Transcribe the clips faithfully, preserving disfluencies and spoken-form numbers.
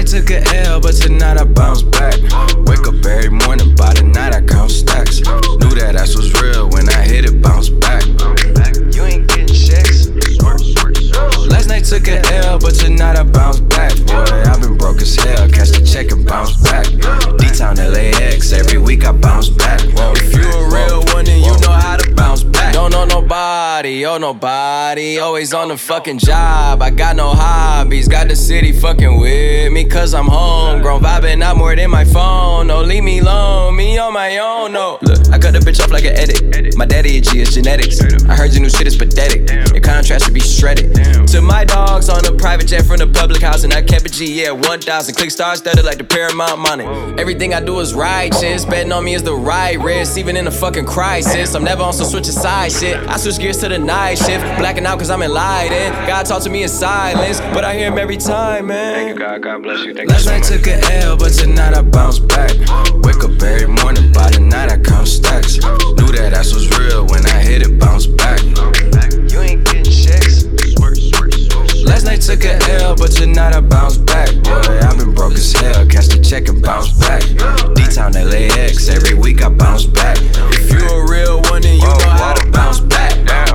night took a L, but tonight I bounce back. Wake up every morning, by the night I count stacks. Knew that ass was real when I hit it, bounce back. You ain't getting checks. Last night took a L, but tonight I bounce back. Boy, I've been broke as hell, catch the check and bounce back. D-Town L A X, every week I bounce back. Whoa, if you a real one, then you know how to bounce back. Don't know nobody, oh nobody, always on the fucking job. I got no hobbies, got the city fucking with me, cause I'm homegrown, vibing out more than my phone. No, leave me alone, me on my own, no. Look, I cut the bitch off like an edit. My daddy a G, it's genetics. I heard your new shit is pathetic. Your contrast should be shredded. To my dogs on a private jet from the public house, and I kept a G, yeah, one thousand. Click stars studded like the Paramount money. Everything I do is righteous, betting on me is the right risk, even in a fucking crisis. I'm never on some switching side shit. I switch gears to the night shift, blacking out cause I'm enlightened. God talk to me in silence, but I hear him every time, man. Thank you, God. God bless you. Thank Last you so night much. took a L, but tonight I bounce back. Wake up every morning, by the night I count stacks. Knew that ass was real when I hit it, bounce back. You ain't getting checks. Last night took a L, but tonight I bounce back. Boy, I've been broke as hell, catch the check and bounce back. D-Town L A X, every week I bounce back. If you a real one, then you know how to bounce back.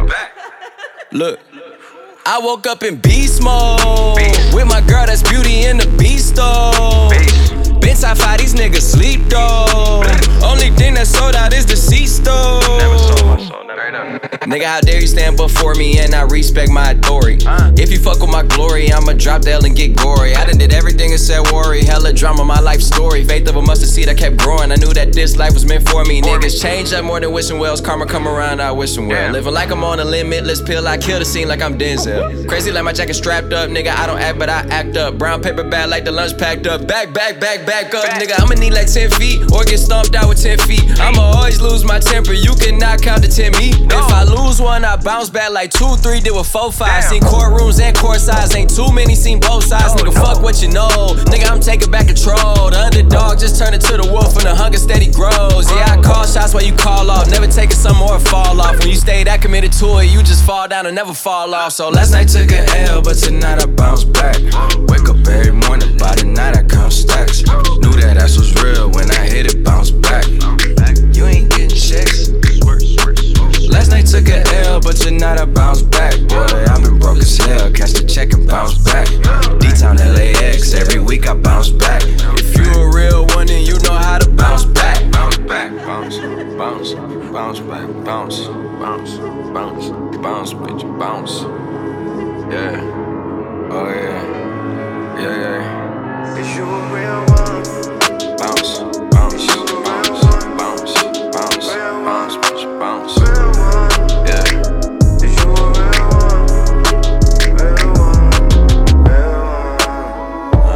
Look, I woke up in beast mode with my girl that's Beauty in the Beast though. Been top five, these niggas sleep though. Only thing that sold out is the seats though. Never sold my soul, never. Nigga, how dare you stand before me and I respect my authority. If you fuck with my glory, I'ma drop the L and get gory. I done did everything and said worry. Hella drama, my life story. Faith of a mustard seed, I kept growing. I knew that this life was meant for me. Niggas change up more than wishing wells. Karma come around, I wish them well. Living like I'm on a limitless pill, I kill the scene like I'm Denzel. Crazy like my jacket strapped up, nigga, I don't act but I act up. Brown paper bag like the lunch packed up. Back, back, back, back up, nigga, I'ma need like ten feet or get stomped out with ten feet. I'ma always lose my temper, you cannot count to ten me. If I lose one, I bounce back like two, three, did with four, five. Seen courtrooms and court sides, ain't too many, seen both sides. Nigga, fuck what you know, nigga, I'm taking back control. The underdog just turned into the wolf and the hunger steady grows. Yeah, I call shots while you call off, never taking some more fall off. When you stay that committed to it, you just fall down and never fall off. So last night took a L, but tonight I bounce back. Wake up every morning, by the night I count stacks. Knew that ass was real when I hit it, bounce back. You ain't getting checks. Last night took a L, but tonight I bounce back. Boy, I've been broke as hell, catch the check and bounce back. D-Town L A X, every week I bounce back. If you a real one, then you know how to bounce back. Bounce back, bounce, bounce, bounce back, bounce, bounce, bounce, bounce, bitch, bounce. Yeah, oh yeah, yeah, yeah. Is you a real one? Bounce, bounce, bounce, bounce, bounce, bounce, bitch, bounce. Yeah. Is you a real one? Real one, real one.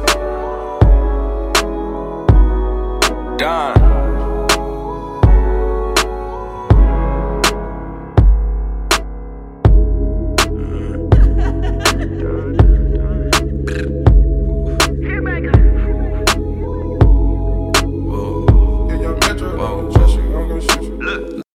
Uh. Done. Whoa. Whoa.